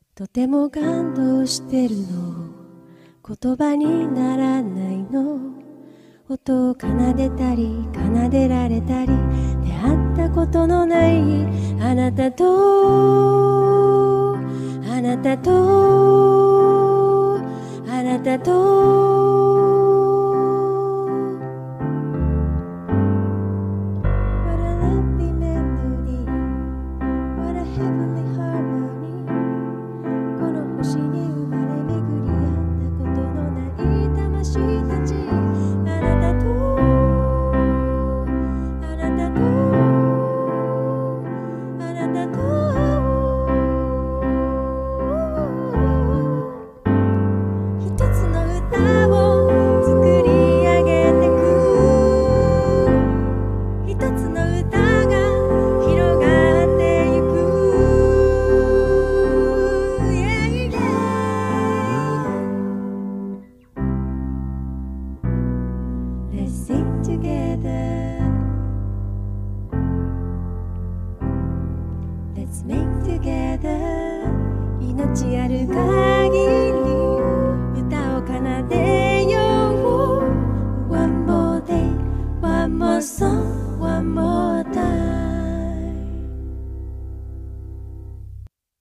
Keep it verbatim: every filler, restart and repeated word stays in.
とても感動してるの、言葉にならないの。音を奏でたり奏でられたり、出会ったことのないあなたとあなたとあなたと星に生まれ巡り合ったことのない魂たち、あなたとあなたとあなたと一つの歌を作り上げてく、一つの歌が広がってゆく。Let's sing together. Let's make together. 命ある限り歌を奏でよう。 One more day, one more song.